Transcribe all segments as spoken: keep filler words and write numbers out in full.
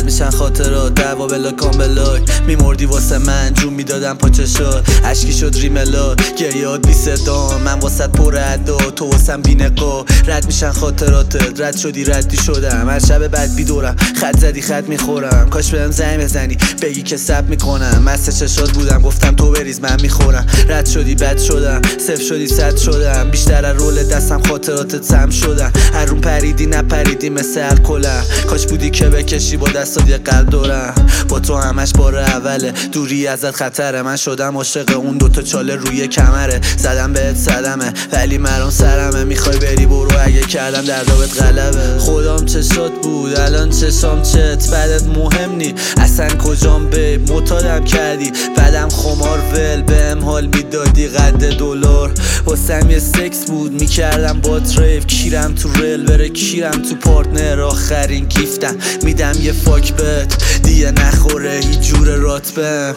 رد میشن خاطرات، دعوا بلا کام بلاک. میمردی واسه من، جون میدادم پاچشات، عشقی شد ریملا، گریات بی صدا. من واسه پر ادا، تو واسم بی نقا. رد میشن خاطراتت، رد شدی ردی شدم. هر شب بعد بیدورم، خط زدی خط میخورم. کاش بهم زنگ بزنی بگی که سب میکنم. مست چشات بودم گفتم تو بریز من میخورم. رد شدی بد شدم، صفر شدی صد شدم. بیشتر از رول دستم خاطراتت سم شدن. هر روم پریدی نپریدی مثل الکلم. کاش بودی که بکشی با دستات یه قلب دورم. با تو همش بار اوله، دوری ازت خطره. من شدم عاشق اون دوتا چاله روی کمره. زدم بهت صدمه ولی مرام سرمه. میخوای بری برو، اگه کردم در رابط غلبه. خودم چشات بود الان چشام چت. بعدت مهم نی اصلا کجام بیب. معتادم کردی بعدم خمار ول. بهم حال میدادی قد دلار. واسم یه سکس بود میکردم با تریف. کیرم تو ریل بره کیرم تو پارتنر. آخرین گیفتم میدم یه فاک بت. دیگه نخوره هیچ جور رات بهم.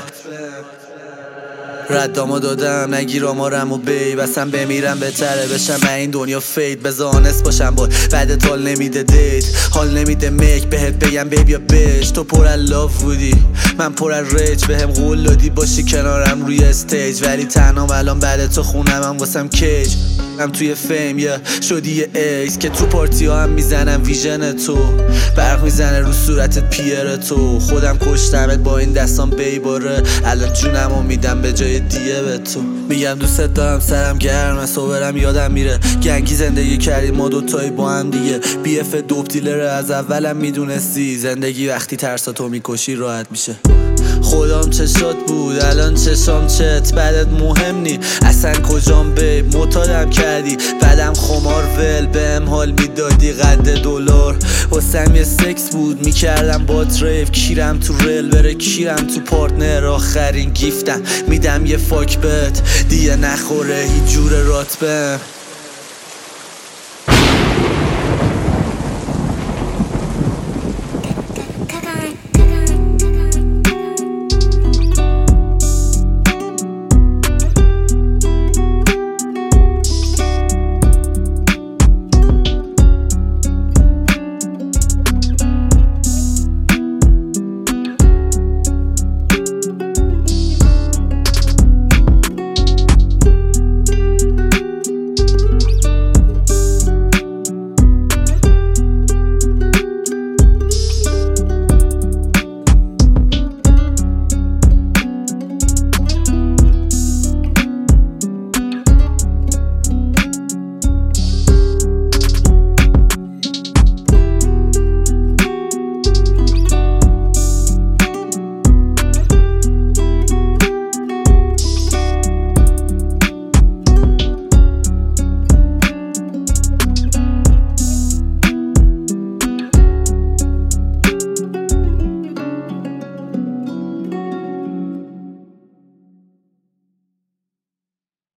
ردامو دادم نگیر آمارم و بیب. اصلا بمیرم بهتره بشم من این دنیا فید. بذار آنست باشم با بعدت حال نمیده دیت. حال نمیده میک بهت بگم بیب یا بیش. تو پر از لاف بودی من پر از ریج. بهم قول دادی باشی کنارم روی استیج. ولی تنهام الان بعد تو خونم هم واسم کیج. هم توی فیم یا شدی یه ایکس که تو پارتی ها هم میزنم ویژن تو. برق میزنه رو صورتت پیر تو. خودم کشتمت با این دستان بیباره. الان جونم رو میدم به جای دیگه به تو. میگم دوست دارم سرم گرمه صبرم یادم میره. گنگی زندگی کردیم ما دوتایی با هم دیگه. بی اف دوب دیلره از اولم میدونستی. زندگی وقتی ترساتو میکشی راحت میشه. خودم چشات بود الان چشام چت. بعدت مهم نی اصلا کجام بیب. معتادم کردی بعدم خمار ول. بهم حال میدادی قد دلار. واسم یه سکس بود میکردم با تریف. کیرم تو ریل بره کیرم تو پارتنر. آخرین گیفتم میدم یه فاک بت. دیگه نخوره هیچ جور رات بهم.